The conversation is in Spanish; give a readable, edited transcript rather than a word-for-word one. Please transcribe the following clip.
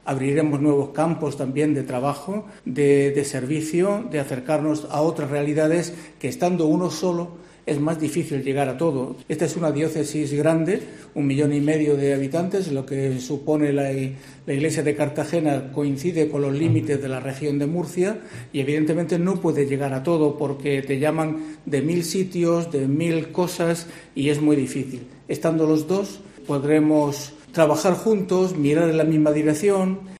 Abriremos nuevos campos también de trabajo, de servicio, de acercarnos a otras realidades que estando uno solo es más difícil llegar a todo. Esta es una diócesis grande, 1,5 millones de habitantes, lo que supone la iglesia de Cartagena coincide con los límites de la región de Murcia y evidentemente no puede llegar a todo porque te llaman de 1.000 sitios, de 1.000 cosas y es muy difícil. Estando los dos podremos trabajar juntos, mirar en la misma dirección.